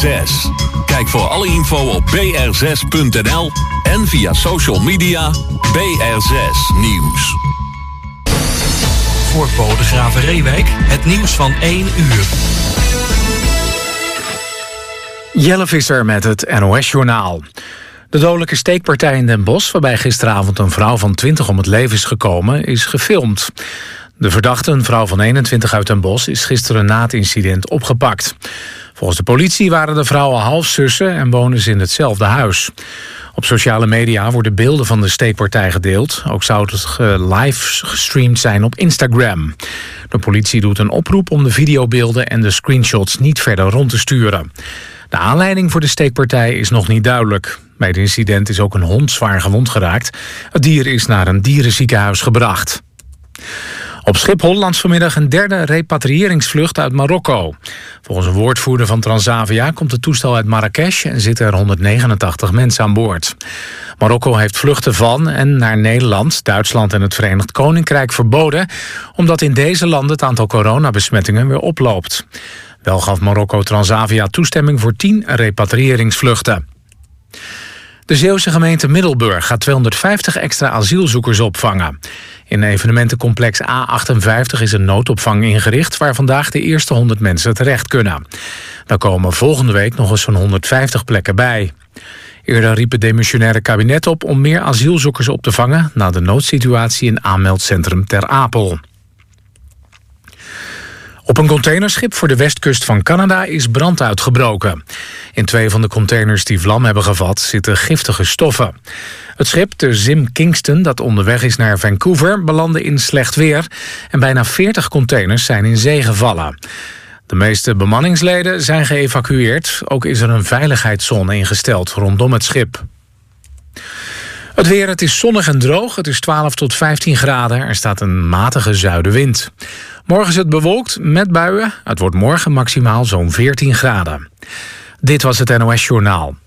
BR6. Kijk voor alle info op br6.nl en via social media BR6 Nieuws. Voor Bodegraven Reewijk, het nieuws van 1 uur. Jelle Visser met het NOS-journaal. De dodelijke steekpartij in Den Bosch, waarbij gisteravond een vrouw van 20 om het leven is gekomen, is gefilmd. De verdachte, een vrouw van 21 uit Den Bosch, is gisteren na het incident opgepakt. Volgens de politie waren de vrouwen halfzussen en wonen ze in hetzelfde huis. Op sociale media worden beelden van de steekpartij gedeeld. Ook zou het live gestreamd zijn op Instagram. De politie doet een oproep om de videobeelden en de screenshots niet verder rond te sturen. De aanleiding voor de steekpartij is nog niet duidelijk. Bij het incident is ook een hond zwaar gewond geraakt. Het dier is naar een dierenziekenhuis gebracht. Op Schiphol landt vanmiddag een derde repatriëringsvlucht uit Marokko. Volgens een woordvoerder van Transavia komt het toestel uit Marrakesh en zitten er 189 mensen aan boord. Marokko heeft vluchten van en naar Nederland, Duitsland en het Verenigd Koninkrijk verboden, omdat in deze landen het aantal coronabesmettingen weer oploopt. Wel gaf Marokko Transavia toestemming voor 10 repatriëringsvluchten. De Zeeuwse gemeente Middelburg gaat 250 extra asielzoekers opvangen. In evenementencomplex A58 is een noodopvang ingericht waar vandaag de eerste 100 mensen terecht kunnen. Daar komen volgende week nog eens zo'n 150 plekken bij. Eerder riep het demissionaire kabinet op om meer asielzoekers op te vangen na de noodsituatie in aanmeldcentrum Ter Apel. Op een containerschip voor de westkust van Canada is brand uitgebroken. In 2 van de containers die vlam hebben gevat zitten giftige stoffen. Het schip, de Zim Kingston, dat onderweg is naar Vancouver, belandde in slecht weer en bijna 40 containers zijn in zee gevallen. De meeste bemanningsleden zijn geëvacueerd. Ook is er een veiligheidszone ingesteld rondom het schip. Het weer, het is zonnig en droog. Het is 12 tot 15 graden. Er staat een matige zuidenwind. Morgen is het bewolkt met buien. Het wordt morgen maximaal zo'n 14 graden. Dit was het NOS Journaal.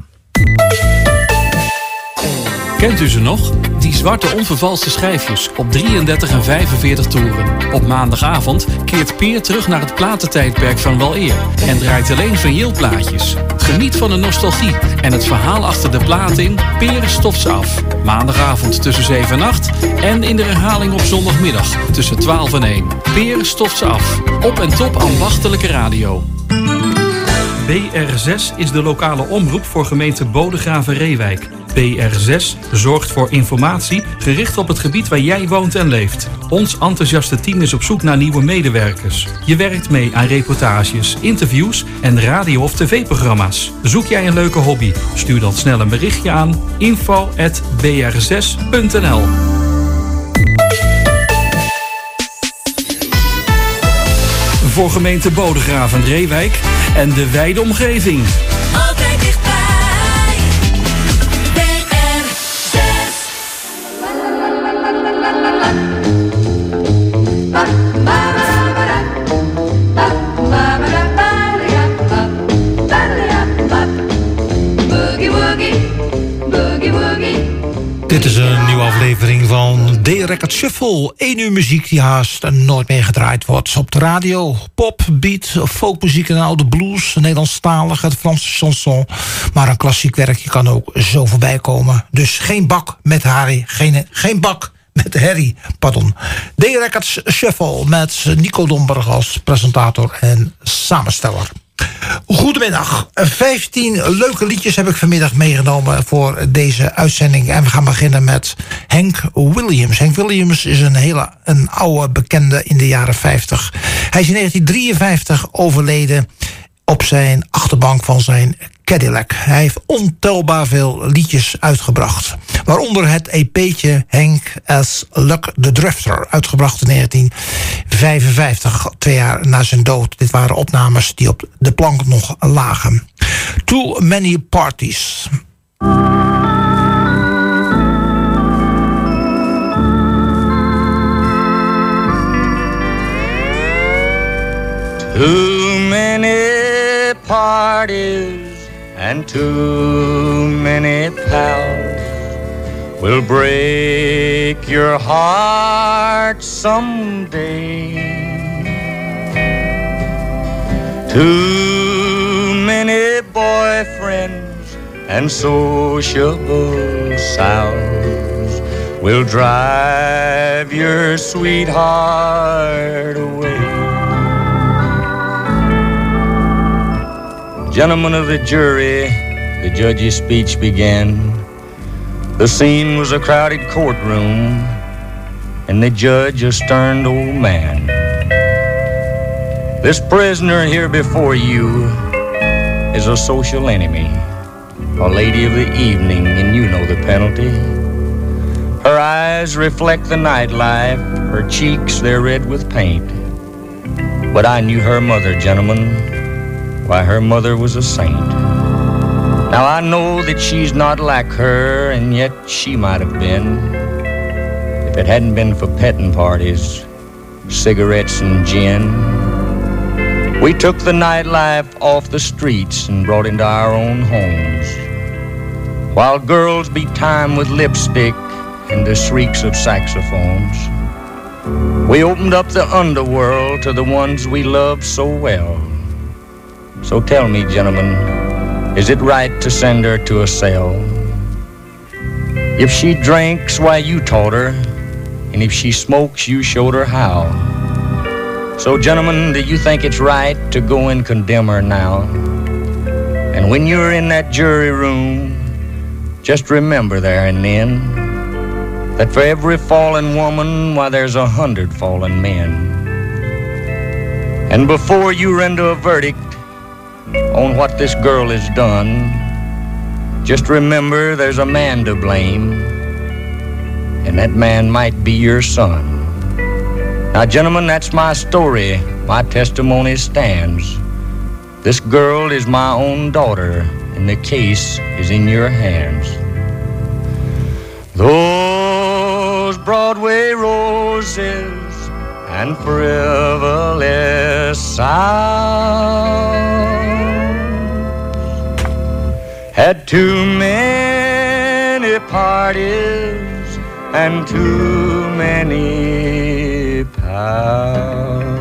Kent u ze nog? Die zwarte onvervalste schijfjes op 33 en 45 toeren. Op maandagavond keert Peer terug naar het platentijdperk van weleer en draait alleen vinylplaatjes. Geniet van de nostalgie en het verhaal achter de plaat in Peer stoft ze af. Maandagavond tussen 7 en 8 en in de herhaling op zondagmiddag tussen 12 en 1. Peer stoft ze af. Op en top ambachtelijke radio. BR6 is de lokale omroep voor gemeente Bodegraven-Reewijk. BR6 zorgt voor informatie gericht op het gebied waar jij woont en leeft. Ons enthousiaste team is op zoek naar nieuwe medewerkers. Je werkt mee aan reportages, interviews en radio- of tv-programma's. Zoek jij een leuke hobby? Stuur dan snel een berichtje aan info@br6.nl. Voor gemeente Bodegraven-Reewijk en de wijde omgeving. Altijd dichtbij. BR6. Boogie woogie, boogie woogie. Dit is een nieuwe aflevering van D-Record Shuffle. 1 uur muziek die haast nooit meer gedraaid wordt op de radio. Pop, beat, folkmuziek en oude blues, Nederlandstalig, het Franse chanson. Maar een klassiek werkje kan ook zo voorbij komen. Dus geen bak met Harry, geen bak met Harry, pardon. D-Record Shuffle met Nico Domberg als presentator en samensteller. Goedemiddag. 15 leuke liedjes heb ik vanmiddag meegenomen voor deze uitzending. En we gaan beginnen met Hank Williams. Hank Williams is een oude bekende in de jaren 50. Hij is in 1953 overleden op zijn achterbank van zijn Cadillac. Hij heeft ontelbaar veel liedjes uitgebracht. Waaronder het EP'tje Hank as Luck the Drifter, uitgebracht in 1955, 2 jaar na zijn dood. Dit waren opnames die op de plank nog lagen. Too Many Parties. Too many parties and too many pals will break your heart someday. Too many boyfriends and sociable sows will drive your sweetheart away. Gentlemen of the jury, the judge's speech began. The scene was a crowded courtroom, and the judge a stern old man. This prisoner here before you is a social enemy, a lady of the evening, and you know the penalty. Her eyes reflect the nightlife, her cheeks they're red with paint. But I knew her mother, gentlemen. Why, her mother was a saint. Now I know that she's not like her, and yet she might have been, if it hadn't been for petting parties, cigarettes and gin. We took the nightlife off the streets and brought into our own homes, while girls beat time with lipstick and the shrieks of saxophones. We opened up the underworld to the ones we loved so well. So tell me, gentlemen, is it right to send her to a cell? If she drinks, why, you taught her, and if she smokes, you showed her how. So, gentlemen, do you think it's right to go and condemn her now? And when you're in that jury room, just remember there and then that for every fallen woman, why, there's 100 fallen men. And before you render a verdict on what this girl has done, just remember there's a man to blame, and that man might be your son. Now, gentlemen, that's my story. My testimony stands. This girl is my own daughter, and the case is in your hands. Those Broadway roses and frivolous sounds had too many parties and too many pounds.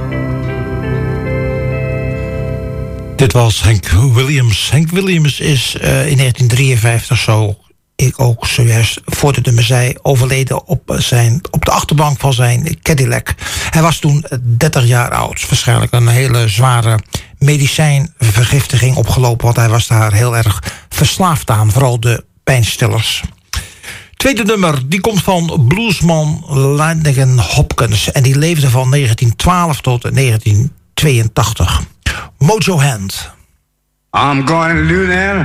Dit was Hank Williams. Hank Williams is in 1953 zo, ik ook zojuist voor de nummer zei, overleden op de achterbank van zijn Cadillac. Hij was toen 30 jaar oud. Waarschijnlijk een hele zware medicijnvergiftiging opgelopen, want hij was daar heel erg verslaafd aan, vooral de pijnstillers. Tweede nummer, die komt van bluesman Lanegan Hopkins en die leefde van 1912 tot 1982. Mojo Hand. I'm going to Louisiana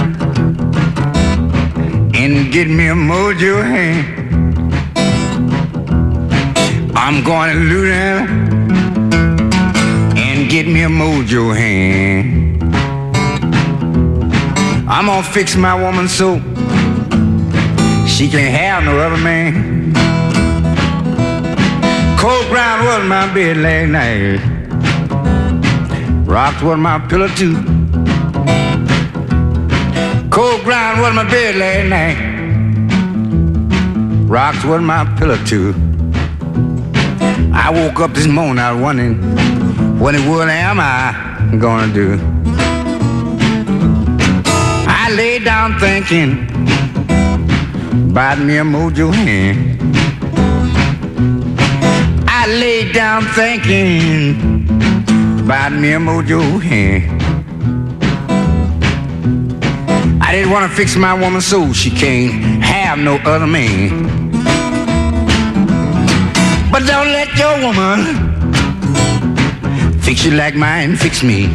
and get me a mojo hand. I'm going to Louisiana and get me a mojo hand. I'm gonna fix my woman so she can't have no other man. Cold ground was my bed last night, rocks was my pillow too. Cold ground was my bed last night, rocks was my pillow too. I woke up this morning, I was wondering, what in the world am I gonna do? I lay down thinking about me a mojo hand. I lay down thinking about me a mojo hand. I didn't want to fix my woman so she can't have no other man. But don't let your woman fix you like mine fix me.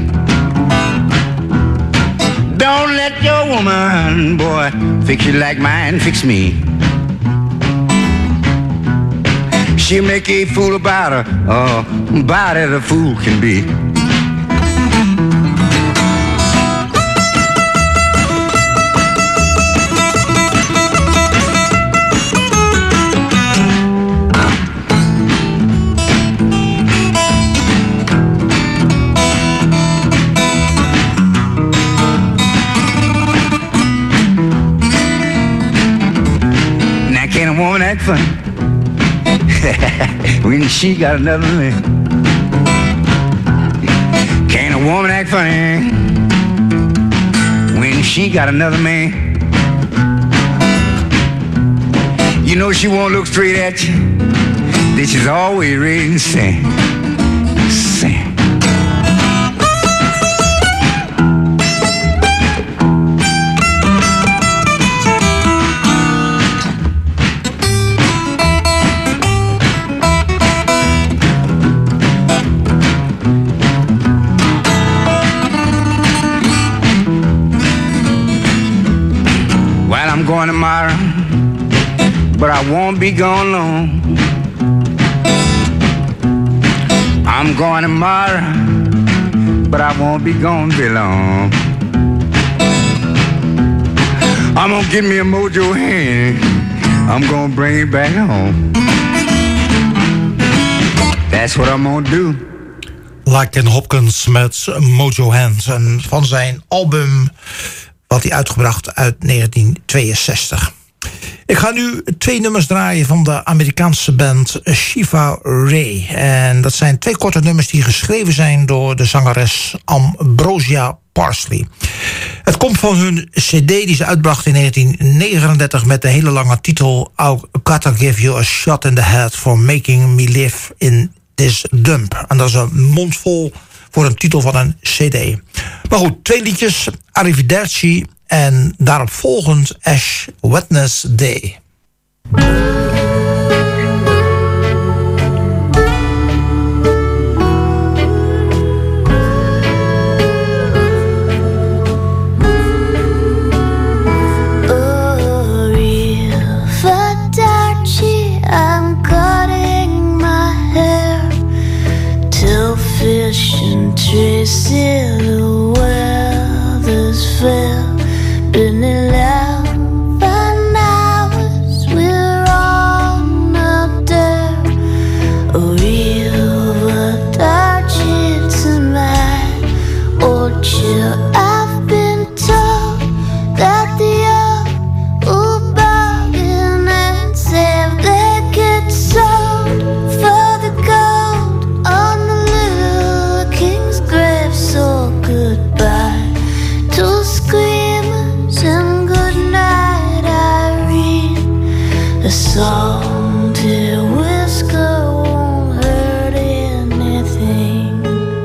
Don't let your woman, boy, fix you like mine fix me. She'll make a fool about her, about as a fool can be. Woman act funny when she got another man. Can't a woman act funny when she got another man. You know she won't look straight at you. Then she's always ready to sing. Sing. Well, I'm going tomorrow, but I won't be gone long. I'm going tomorrow, but I won't be gone very long. I'm gonna get me a mojo hand. I'm gonna bring it back home. That's what I'm gonna do. Ken Hopkins met Mojo Hands. En van zijn album wat hij uitgebracht uit 1962. Ik ga nu 2 nummers draaien van de Amerikaanse band Shiva Ray. En dat zijn 2 korte nummers die geschreven zijn door de zangeres Ambrosia Parsley. Het komt van hun cd die ze uitbracht in 1939 met de hele lange titel I Gotta Give You a Shot in the Head for Making Me Live in This Dump. En dat is een mondvol voor een titel van een cd. Maar goed, 2 liedjes, Arrivederci en daarop volgend Ash Wednesday. Tracy, the weather's fair, been 11 hours, we're on up there. A river touches my old chill. I've been told that the young will bargain and save their get sold for the gold on the little king's grave. So goodbye to screamers and goodnight Irene. A salty whisker won't hurt anything.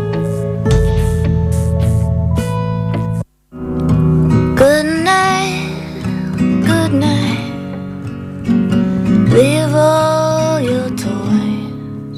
Good night, good night. Leave all your toys,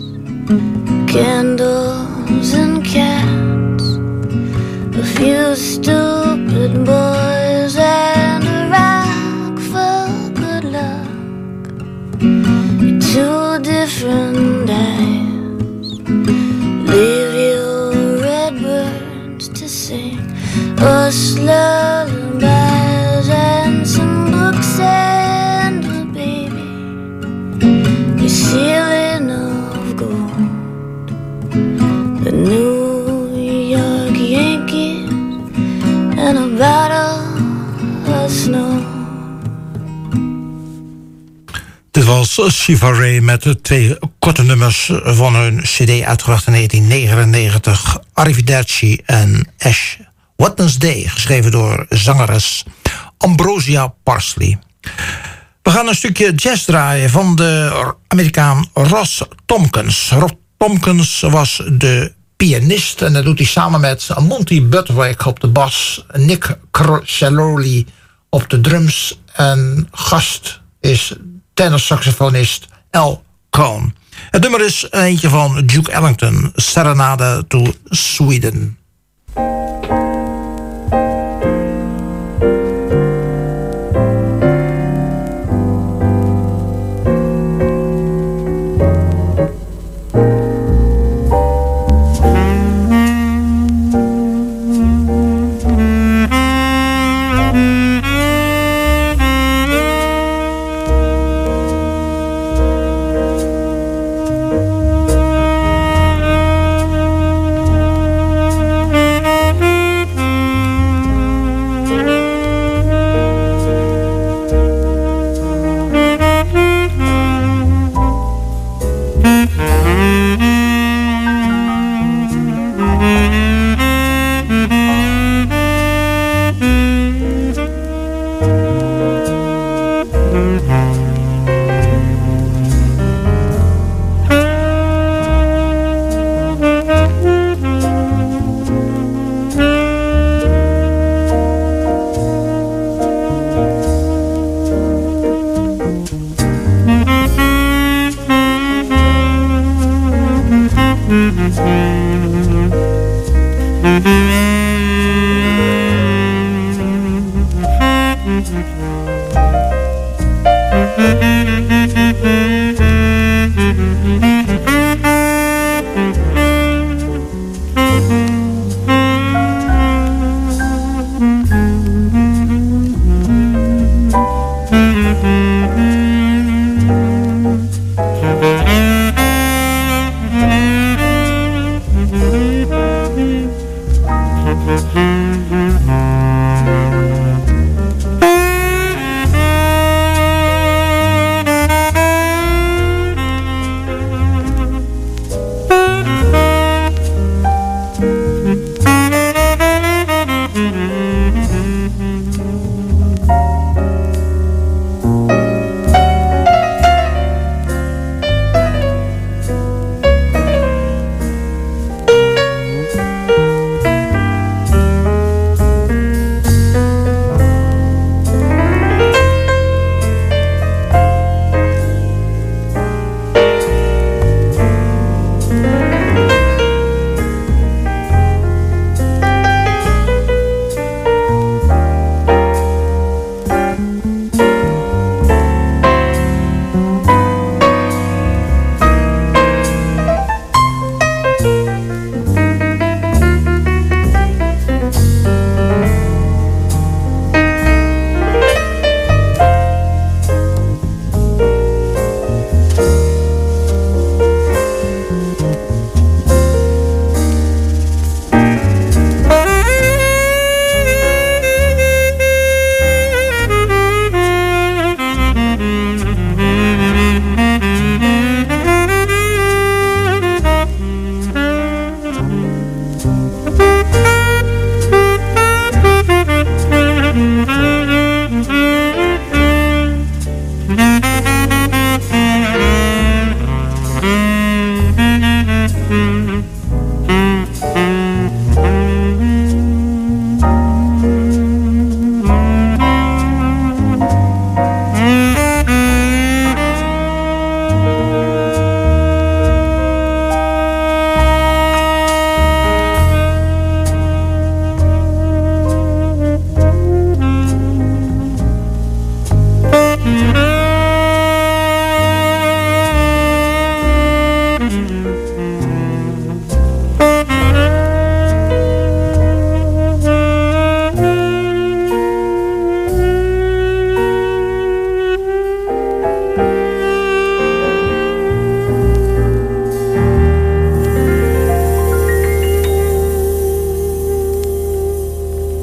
candles and cats, a few stupid boys and a rock for good luck. Two different eyes, leave your red birds to sing us lullabies and some books and a baby, a ceiling of gold, the New York Yankees and a bottle of snow. Dit was Shiva Ray met de 2 korte nummers van hun cd uitgebracht in 1999. Arrivederci en Ash Wednesday, geschreven door zangeres Ambrosia Parsley. We gaan een stukje jazz draaien van de Amerikaan Ross Tompkins. Ross Tompkins was de pianist en dat doet hij samen met Monty Butwick op de bas, Nick Celloli op de drums en gast is tenorsaxofonist Al Cohn. Het nummer is eentje van Duke Ellington, Serenade to Sweden.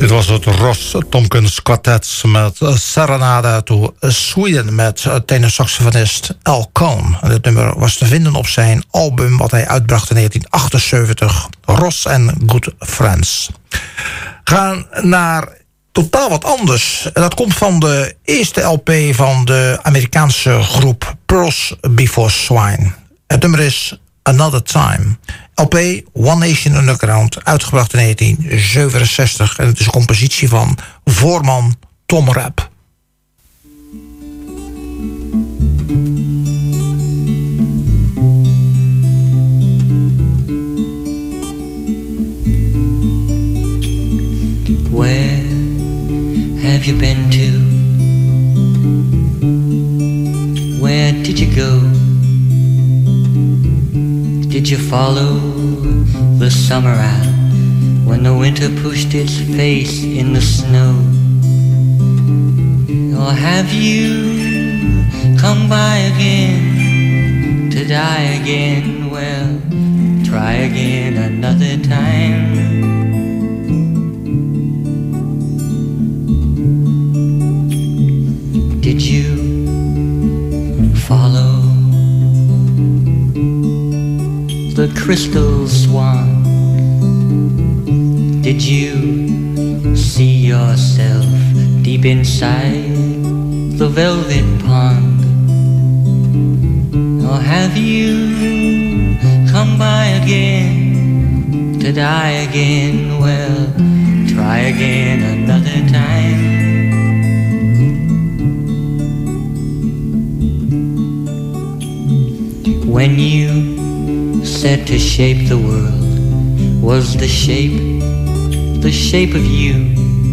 Dit was het Ross Tompkins Quartet met Serenade to Sweden met tenorsaxofonist Al Cohn. Dit nummer was te vinden op zijn album wat hij uitbracht in 1978, Ross and Good Friends. Gaan naar totaal wat anders. Dat komt van de eerste LP van de Amerikaanse groep Pearls Before Swine. Het nummer is Another Time. LP One Nation Underground, uitgebracht in 1967. En het is een compositie van voorman Tom Rapp. Where have you been to? Where did you go? Did you follow the summer out when the winter pushed its face in the snow? Or have you come by again to die again? Well, try again another time. Did you follow the crystal swan? Did you see yourself deep inside the velvet pond? Or have you come by again to die again? Well, try again another time. When you set to shape the world, was the shape of you?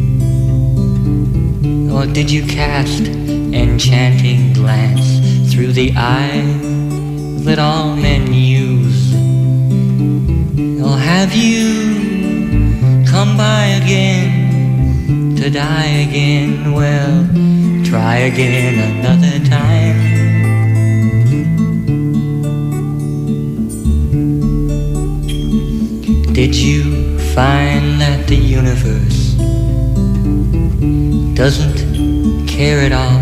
Or did you cast enchanting glance through the eye that all men use? Or have you come by again to die again? Well, try again another time. Did you find that the universe doesn't care at all?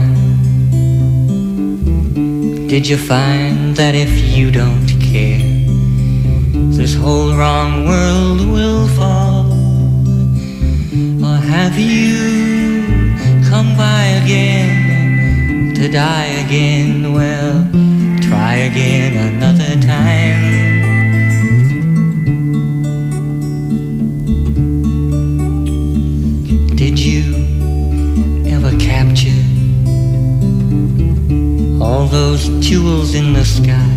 Did you find that if you don't care, this whole wrong world will fall? Or have you come by again to die again? Well, try again another time. Did you ever capture all those jewels in the sky?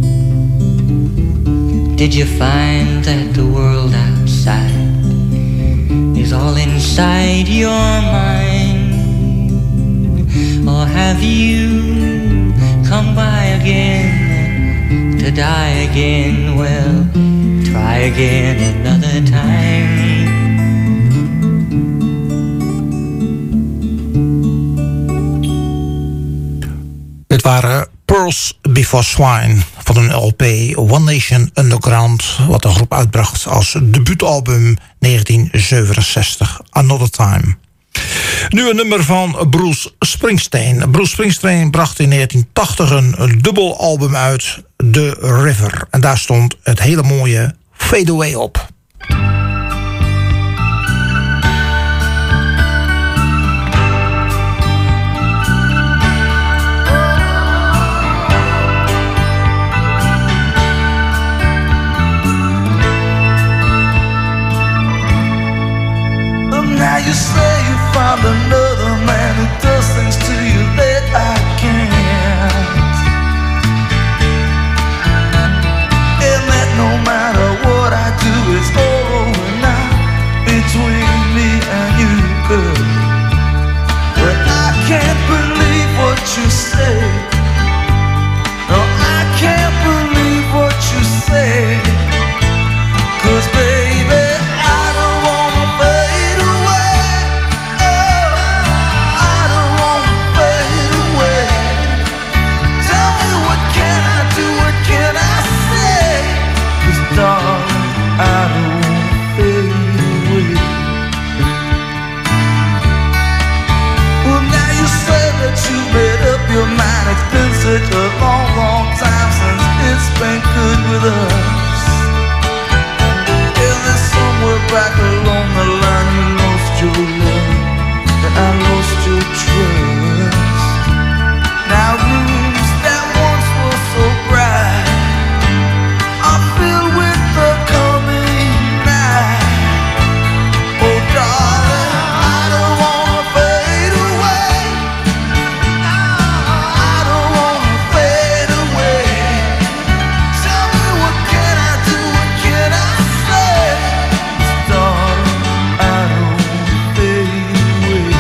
Did you find that the world outside is all inside your mind? Or have you come by again to die again? Well, try again another time. Dit waren Pearls Before Swine van een LP One Nation Underground, wat de groep uitbracht als debuutalbum 1967, Another Time. Nu een nummer van Bruce Springsteen. Bruce Springsteen bracht in 1980 een dubbelalbum uit, The River. En daar stond het hele mooie Fade Away op. Now you say you found another man who does things to you that I can't, and that no matter what I do it's all over now between me and you, girl. Well, I can't believe what you say. No, I can't believe what you say. 'Cause baby, I don't wanna fade away. that you made up your mind. It's been such a long, long time since it's been good with us. Is there somewhere back along the line you lost your love and I lost your trust? Now rooms that once were so bright are filled with the coming night. Oh darling, I don't wanna fade away. I don't wanna fade away. Tell me what can I do, what can I say? Darling, I don't wanna fade away.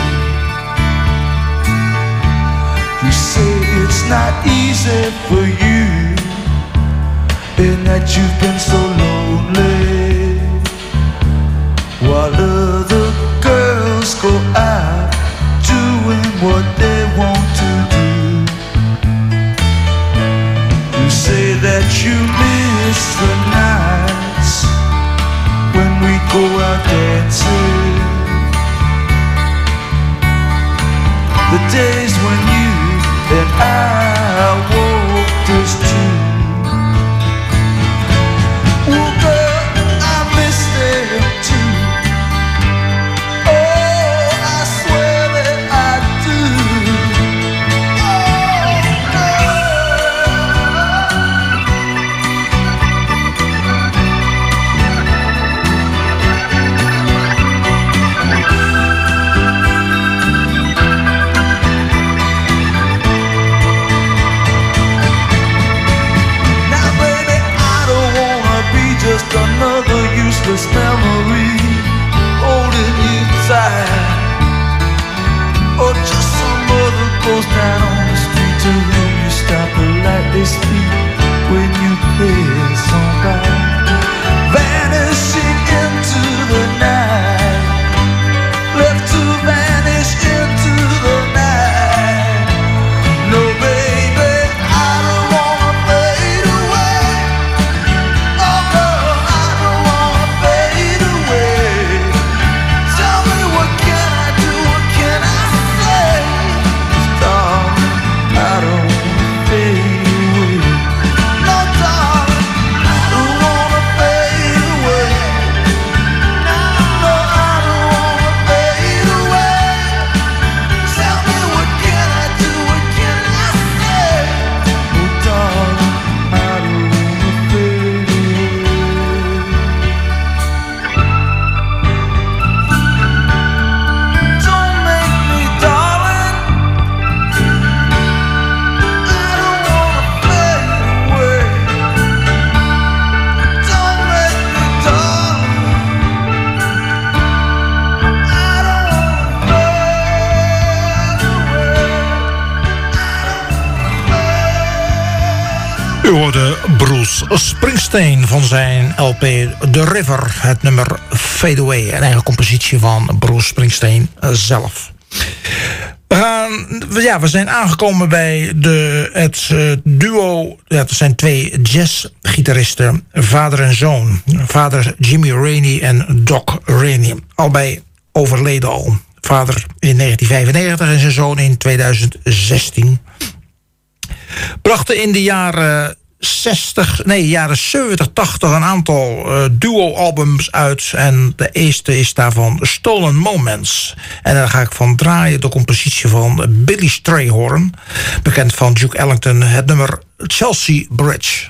You say it's not easy for you, and that you've been so lonely, while other girls go out doing what they want to do. You say that you miss the nights when we go out dancing, the days when you and I walked us two. Oh girl, I miss them too. Oh, I swear that I do. Now baby, I don't wanna be just another useless memory holding you tight, or just some other goes down on the street to whom you stop politely speak when you pass on by, vanishing into the night, left to vanish into the night. No baby, I don't wanna fade away. Oh girl, I don't wanna fade away. Tell me what can I do, what can I say? Darling, I don't wanna fade away. No darling, I don't wanna fade away. No, I don't wanna fade away. Tell me what can I do, what can I say? Oh darling, I don't wanna fade away. Don't make me, darling. I don't wanna fade away. Don't make me, darling. I don't wanna fade away. U hoorde Bruce Springsteen van zijn LP The River, het nummer Fade Away, een eigen compositie van Bruce Springsteen zelf. We zijn aangekomen bij het duo. Ja, het zijn twee jazzgitaristen, vader en zoon. Vader Jimmy Rainey en Doc Rainey. Allebei overleden al. Vader in 1995 en zijn zoon in 2016. Brachten in de jaren 70, 80 een aantal duo-albums uit. En de eerste is daarvan Stolen Moments. En daar ga ik van draaien, de compositie van Billy Strayhorn, bekend van Duke Ellington, het nummer Chelsea Bridge.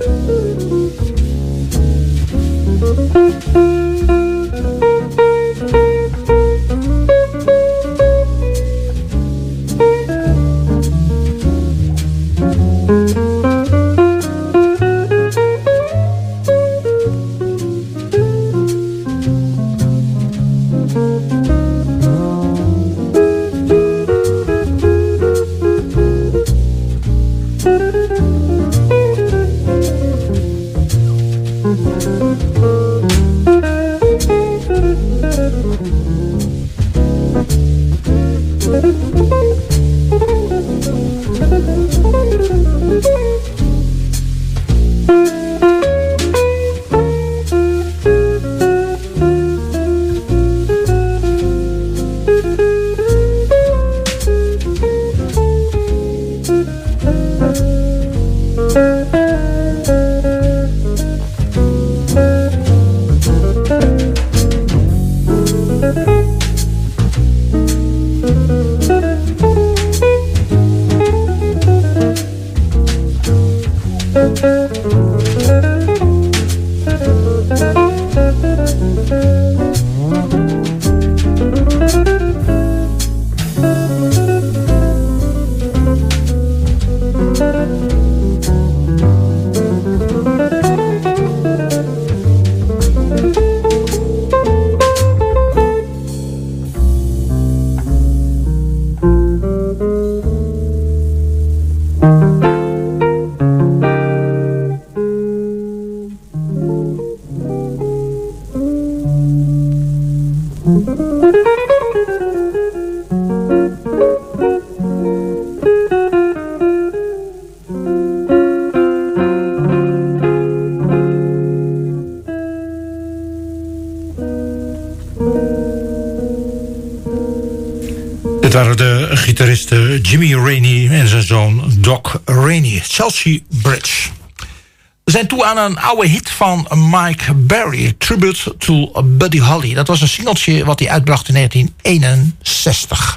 Dit waren de gitaristen Jimmy Rainey en zijn zoon Doc Rainey. Chelsea Bridge. We zijn toe aan een oude hit van Mike Berry. Tribute to Buddy Holly. Dat was een singeltje wat hij uitbracht in 1961.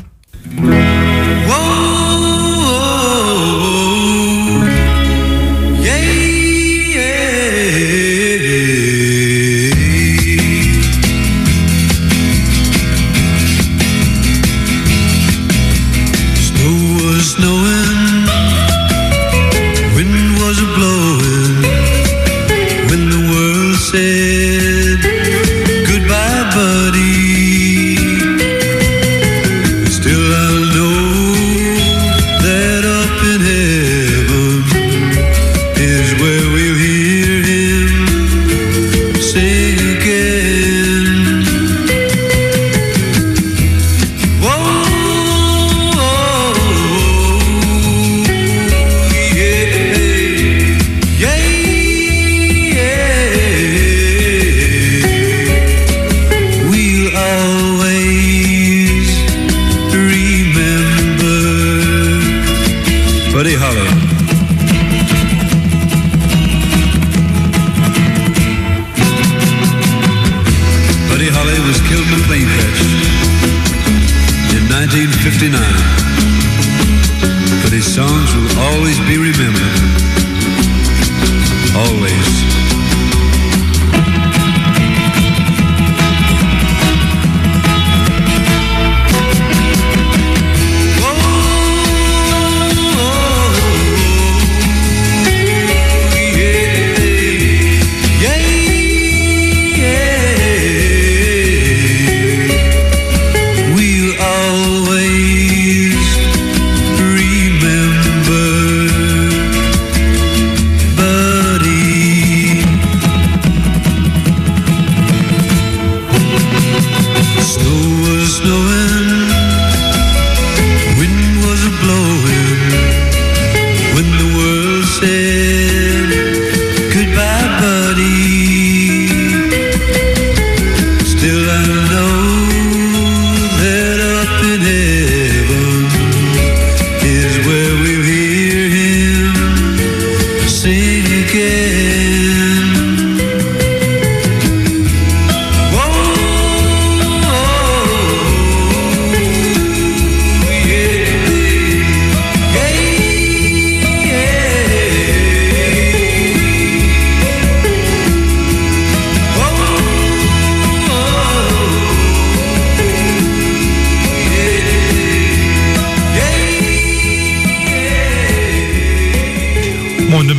Remember, buddy.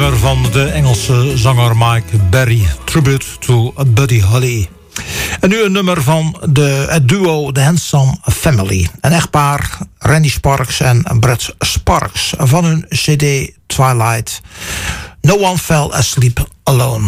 nummer van de Engelse zanger Mike Berry. Tribute to Buddy Holly. En nu een nummer van het duo The Handsome Family. Een echtpaar, Randy Sparks en Brett Sparks. Van hun CD Twilight. No One Fell Asleep Alone.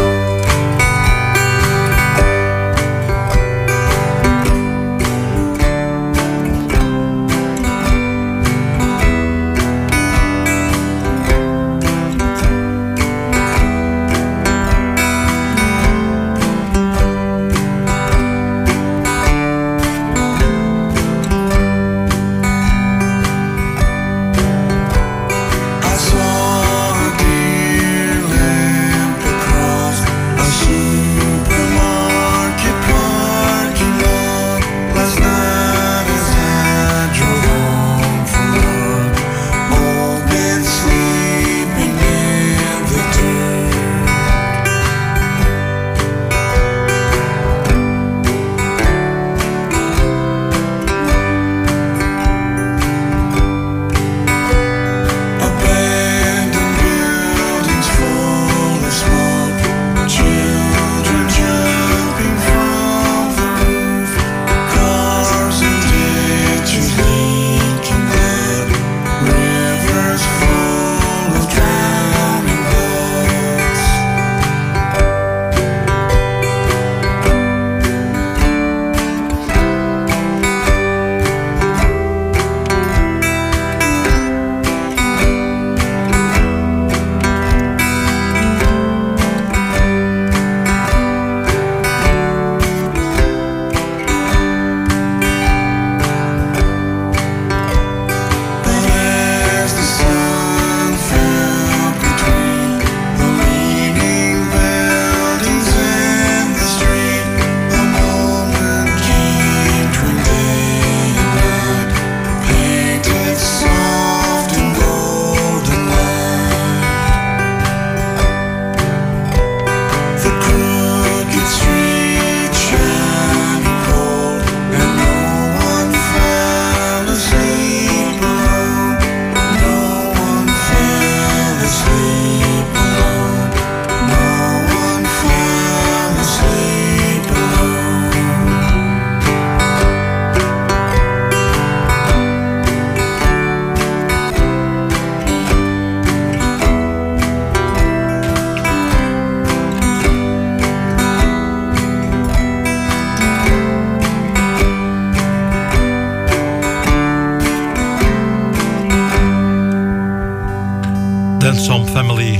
Handsome Family,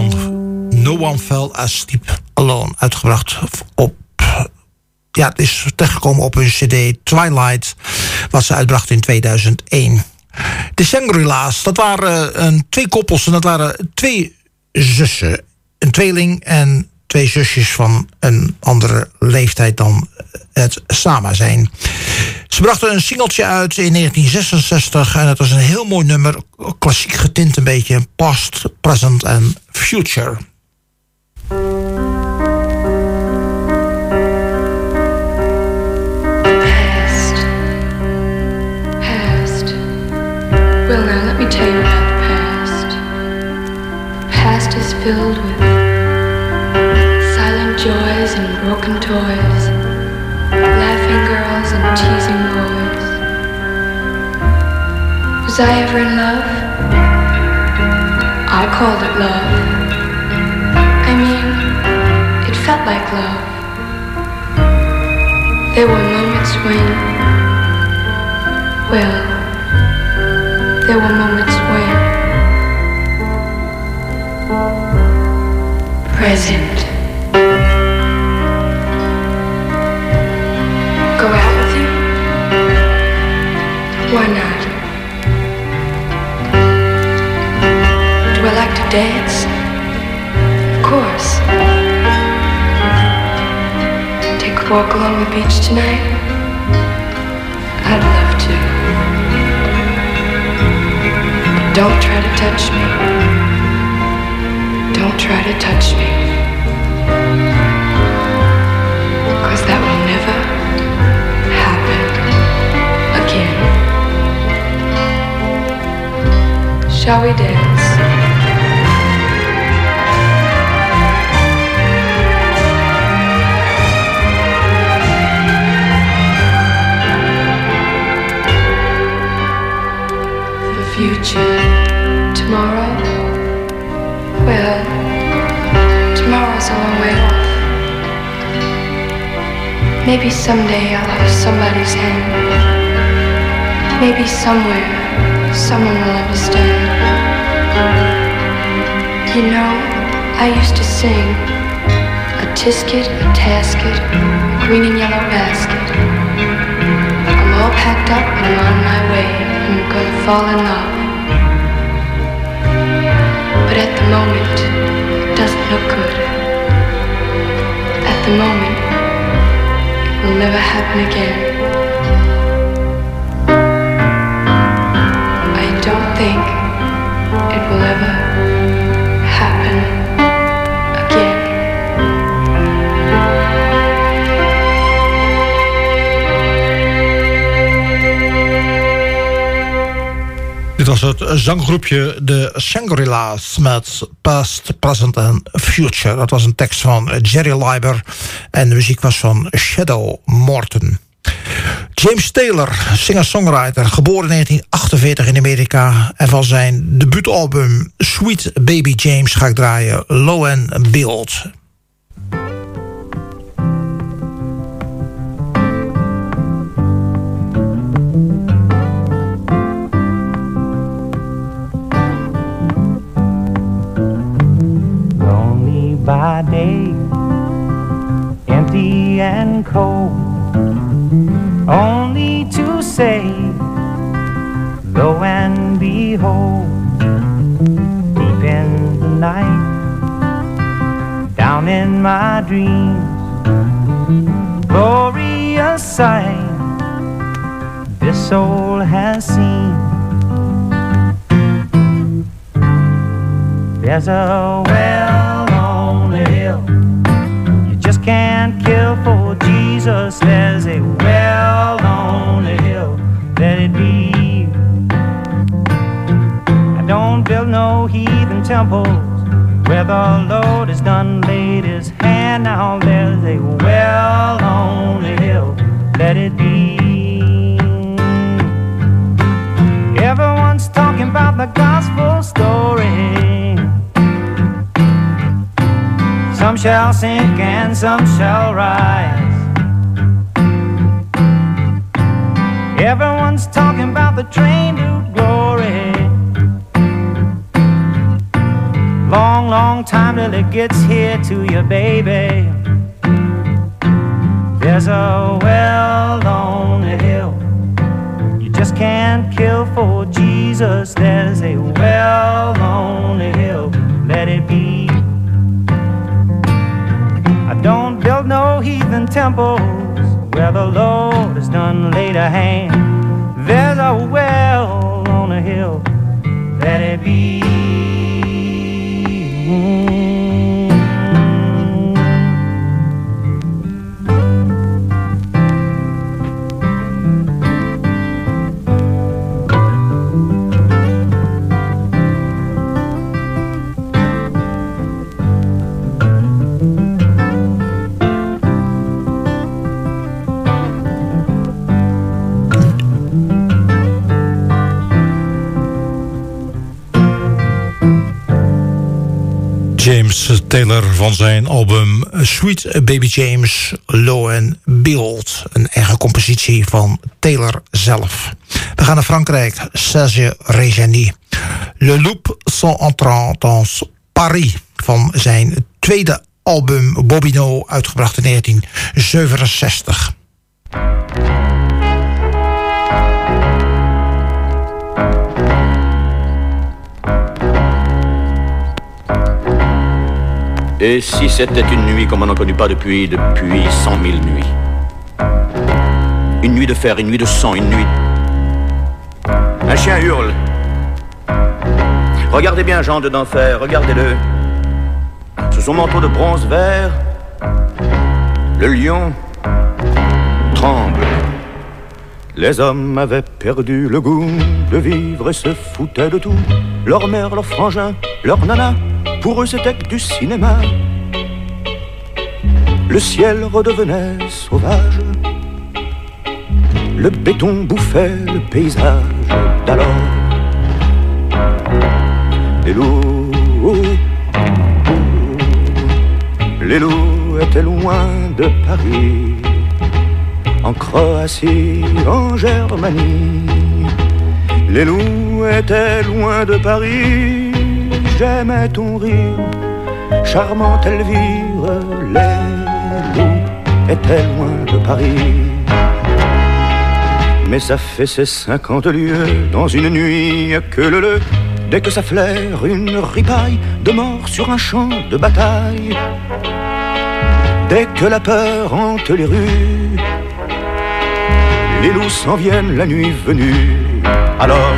No One Fell Asleep Alone. Uitgebracht op... Ja, het is terechtgekomen op hun cd Twilight, wat ze uitbracht in 2001. De Shangri-La's, dat waren twee koppels en dat waren twee zussen. Een tweeling en twee zusjes van een andere leeftijd dan het samen zijn. Ze brachten een singeltje uit in 1966 en het was een heel mooi nummer, klassiek getint een beetje, past, present en future. Well, now let me tell you about the past. The past is filled with silent joys and broken toys, laughing girls and teasing boys. Was I ever in love? I called it love. I mean, it felt like love. There were moments when, well, there were moments when present. Go out with you? Why not? Do I like to dance? Of course. Take a walk along the beach tonight? I'd love to. Don't try to touch me. Don't try to touch me. 'Cause that will never happen again. Shall we dance? Maybe someday I'll have somebody's hand. Maybe somewhere, someone will understand. You know, I used to sing a tisket, a tasket, a green and yellow basket. I'm all packed up and I'm on my way. I'm gonna fall in love. But at the moment, it doesn't look good. At the moment, it will never happen again. I don't think it will ever happen again. Dit was het zanggroepje de Shangri-La's met Past, Present and Future. Dat was een tekst van Jerry Leiber en de muziek was van Shadow Morton. James Taylor, singer-songwriter, geboren in 1948 in Amerika. En van zijn debuutalbum Sweet Baby James ga ik draaien Low and Build. Lonely by day, empty and cold, only to say, lo and behold, deep in the night, down in my dreams, glorious sight this soul has seen. There's a well on the hill you just can't kill for Jesus. There's a well on the hill, let it be. I don't build no heathen temples where the Lord has done laid his hand. Now there's a well on the hill, let it be. Everyone's talking about the gospel story. Some shall sink and some shall rise. Everyone's talking about the train to glory. Long, long time till it gets here to you, baby. There's a well on the hill you just can't kill for Jesus. There's a well on the hill, let it be. I don't build no heathen temples where the Lord has done laid a hand. There's a well on a hill, let it be. James Taylor van zijn album Sweet Baby James, Low and Build. Een eigen compositie van Taylor zelf. We gaan naar Frankrijk. Serge Reggiani. Le Loup sont entrants dans Paris. Van zijn tweede album Bobino, uitgebracht in 1967. Et si c'était une nuit comme on n'en connaît pas depuis 100 000 nuits. Une nuit de fer, une nuit de sang, une nuit... Un chien hurle. Regardez bien Jean de d'enfer, regardez-le. Sous son manteau de bronze vert, le lion tremble. Les hommes avaient perdu le goût de vivre et se foutaient de tout. Leur mère, leur frangin, leur nana, pour eux c'était que du cinéma. Le ciel redevenait sauvage. Le béton bouffait le paysage d'alors. Les loups étaient loin de Paris. en Croatie, en Germanie. Les loups étaient loin de Paris, j'aimais ton rire, charmante Elvire. Les loups étaient loin de Paris. Mais ça fait ces 50 lieues dans une nuit que le dès que ça flaire une ripaille de mort sur un champ de bataille. Dès que la peur hante les rues, les loups s'en viennent la nuit venue. Alors,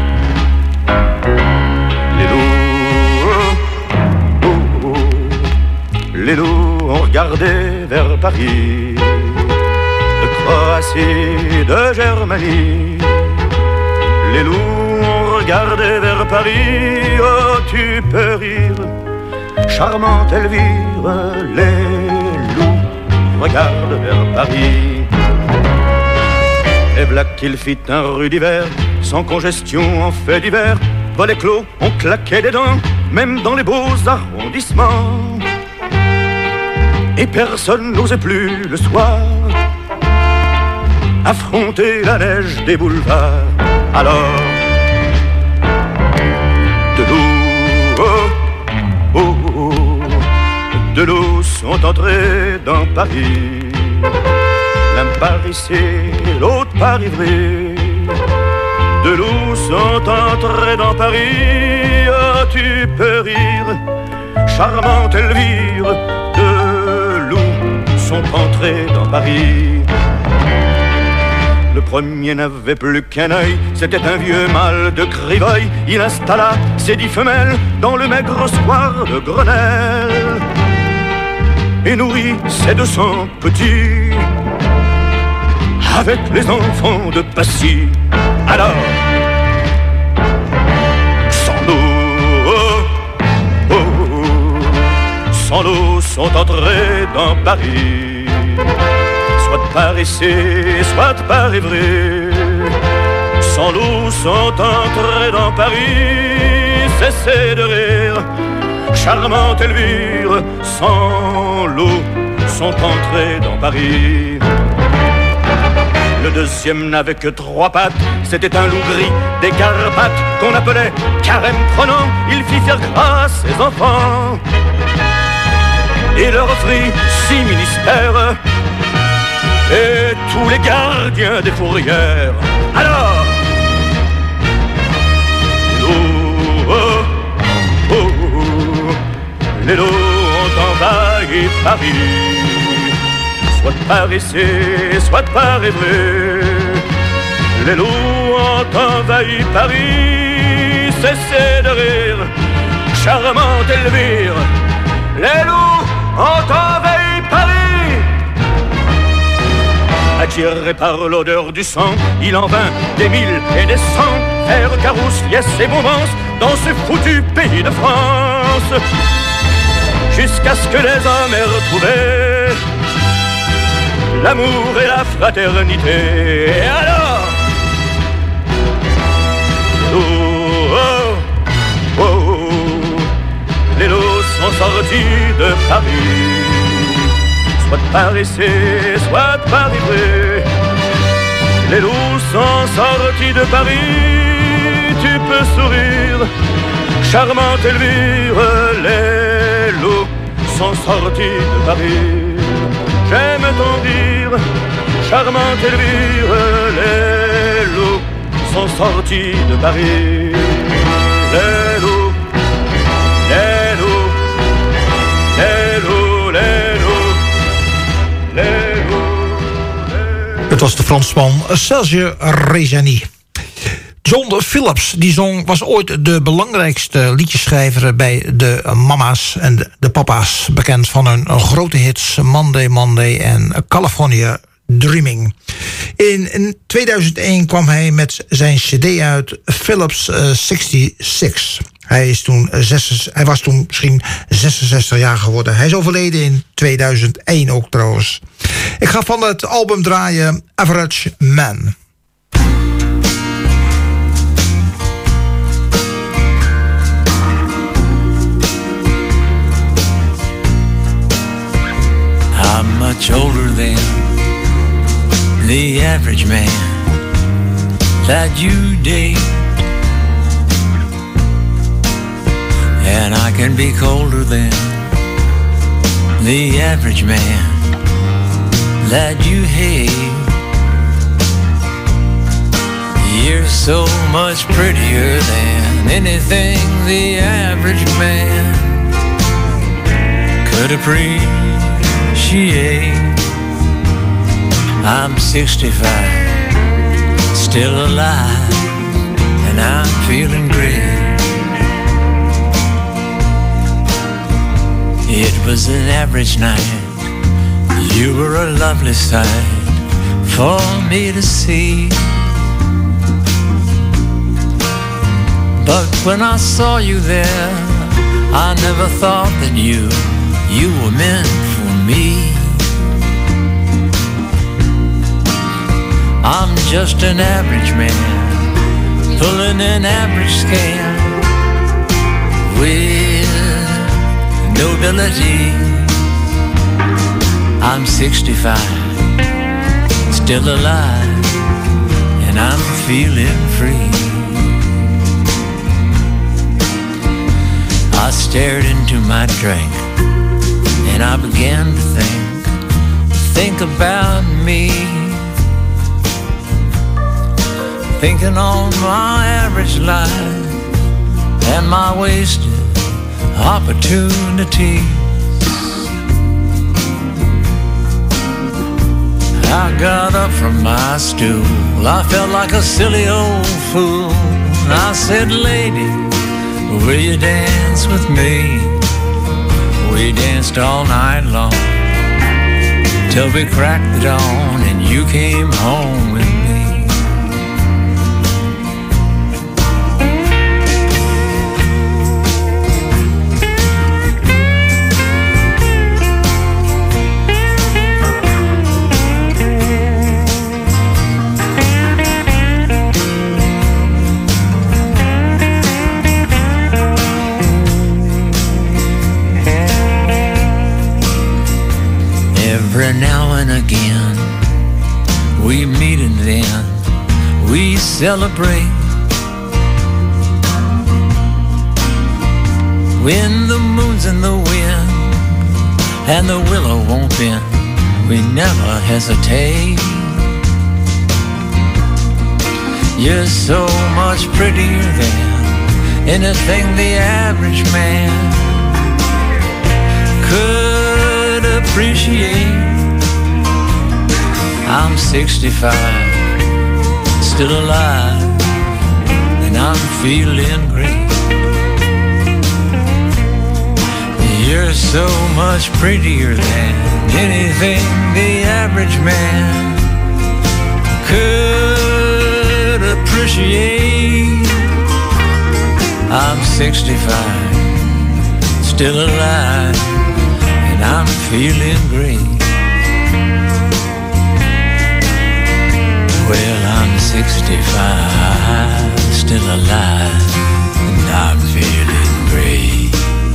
les loups ont regardé vers Paris, de Croatie, de Germanie. Les loups ont regardé vers Paris, oh tu peux rire, charmante Elvire. Les loups regardent vers Paris. Et v'là qu'il fit un rude hiver, sans congestion en fait d'hiver. Volets clos, on claquait des dents, même dans les beaux arrondissements. Et personne n'osait plus le soir affronter la neige des boulevards. Alors, de loups sont entrés dans Paris. L'un par ici, l'autre par Ivry. De loups sont entrés dans Paris. Oh, tu peux rire, charmante Elvire. De loups sont entrés dans Paris. Le premier n'avait plus qu'un œil, c'était un vieux mâle de Criveuil. Il installa ses 10 femelles dans le maigre square de Grenelle et nourrit ses 200 petits avec les enfants de Passy. Alors, sans loups sont entrés dans Paris, soit par ici, soit par Ivry. Sans loups sont entrés dans Paris, cessez de rire, charmante Elvire. Sans loups sont entrés dans Paris. Le deuxième n'avait que 3 pattes, c'était un loup gris des Carpates qu'on appelait Carême prenant. Il fit faire grâce ses enfants et leur offrit 6 ministères et tous les gardiens des fourrières. Alors, les loups ont envahi Paris, soit par ici, soit par Ivry. Les loups ont envahi Paris, cessez de rire, charmante Elvire. Les loups ont envahi Paris. Attiré par l'odeur du sang, il en vint des 1000 et des 100 faire carousse, liesse et bombance dans ce foutu pays de France, jusqu'à ce que les hommes aient retrouvé l'amour et la fraternité. Et alors, les loups sont sortis de Paris, soit par ici, soit par Ivry. Les loups sont sortis de Paris, tu peux sourire, charmante Elvire. Les loups sont sortis de Paris, j'aime ton rire, charmante Elvire. Les loups sont sortis de Paris. Les loups, les loups, les loups, les loups, les loups. Het was de Fransman Serge Reggiani. John Phillips, die was ooit de belangrijkste liedjeschrijver bij de mama's en de papa's. Bekend van hun grote hits Monday Monday en California Dreaming. In 2001 kwam hij met zijn cd uit, Phillips 66. Hij was toen misschien 66 jaar geworden. Hij is overleden in 2001 ook trouwens. Ik ga van het album draaien Average Man. I'm much older than the average man that you date. And I can be colder than the average man that you hate. You're so much prettier than anything the average man could appreciate. I'm 65, still alive, and I'm feeling great. It was an average night. You were a lovely sight for me to see. But when I saw you there, I never thought that you were meant for me. I'm just an average man, pulling an average scam with nobility. I'm 65, still alive, and I'm feeling free. I stared into my drink, and I began to think about me. Thinking on my average life and my wasted opportunities. I got up from my stool, I felt like a silly old fool. I said, lady, will you dance with me? We danced all night long till we cracked the dawn and you came home with me. Every now and again we meet and then we celebrate. When the moon's in the wind and the willow won't bend, we never hesitate. You're so much prettier than anything the average man could appreciate. I'm 65, still alive, and I'm feeling great. You're so much prettier than anything the average man could appreciate. I'm 65, still alive, and I'm feeling great. Well, I'm 65, still alive, and I'm feeling great.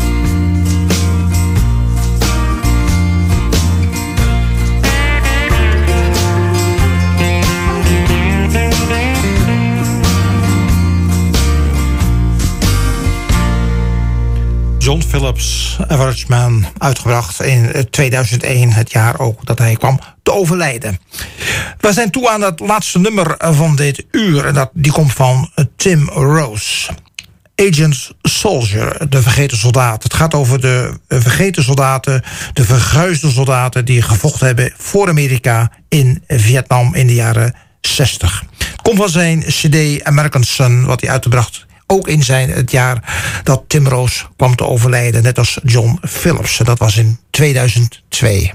John Phillips, Average Man, uitgebracht in 2001, het jaar ook dat hij kwam te overlijden. We zijn toe aan het laatste nummer van dit uur en die komt van Tim Rose. Agent Soldier, de vergeten soldaat. Het gaat over de vergeten soldaten, de verguisde soldaten die gevochten hebben voor Amerika in Vietnam in de jaren 60. Het komt van zijn CD American Sun, wat hij uitgebracht ook in het jaar dat Tim Rose kwam te overlijden, net als John Phillips. Dat was in 2002.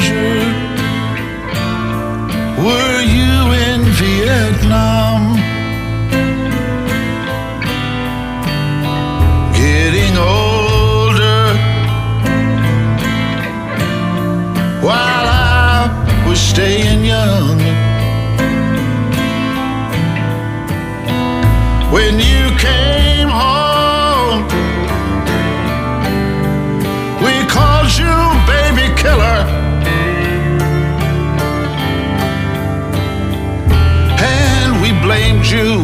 Were you in Vietnam young. When you came home, we called you baby killer, and we blamed you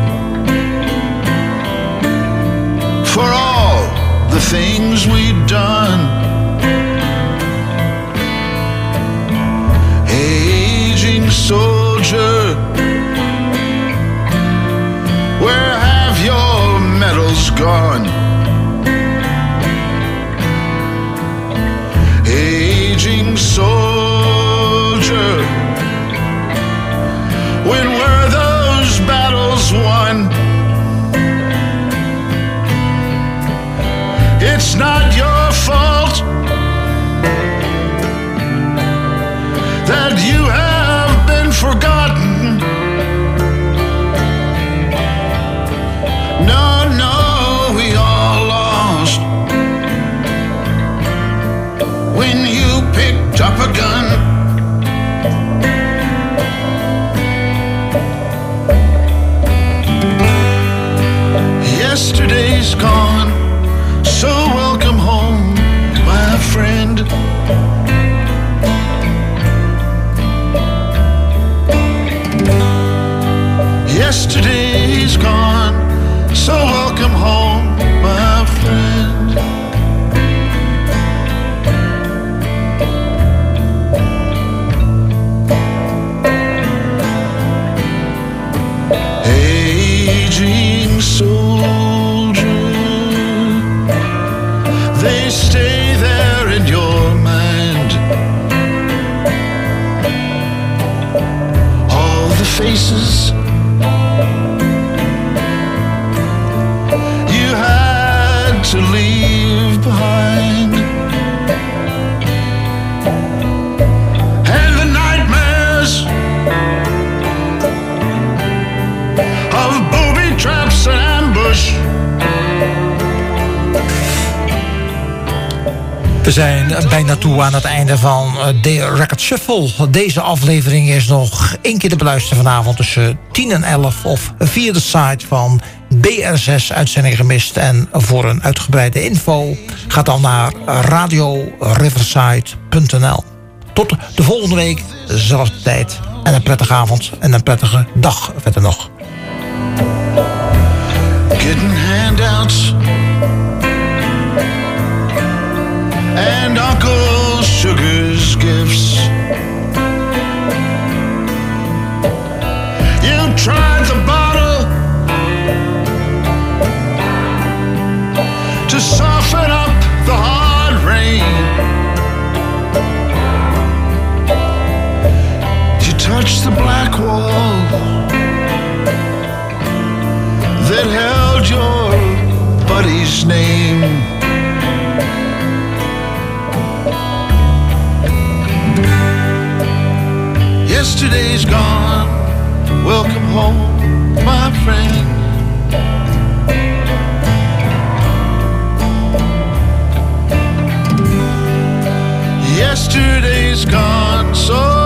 for all the things we'd done. Aging soldier, where have your medals gone? Aging soldier, when were those battles won? It's not your fault that you have been forgotten. No, no, we all lost when you picked up a gun. Yesterday's gone, so welcome home, my friend. Yesterday's gone, so welcome home, my friend. Aging soldier, they stay there in your mind. All the faces you had to leave behind, and the nightmares of booby traps and ambush. We zijn bijna toe aan het einde van de Record Shuffle. Deze aflevering is nog 1 keer te beluisteren vanavond tussen 10 en 11... of via de site van BR6 Uitzending Gemist. En voor een uitgebreide info gaat dan naar radioriverside.nl. Tot de volgende week, dezelfde tijd. En een prettige avond en een prettige dag verder nog. Getting handouts and Uncle Sugar's gifts. You tried the bottle to soften up the hard rain. You touched the black wall that held your buddy's name. Yesterday's gone, welcome home, my friend. Yesterday's gone, so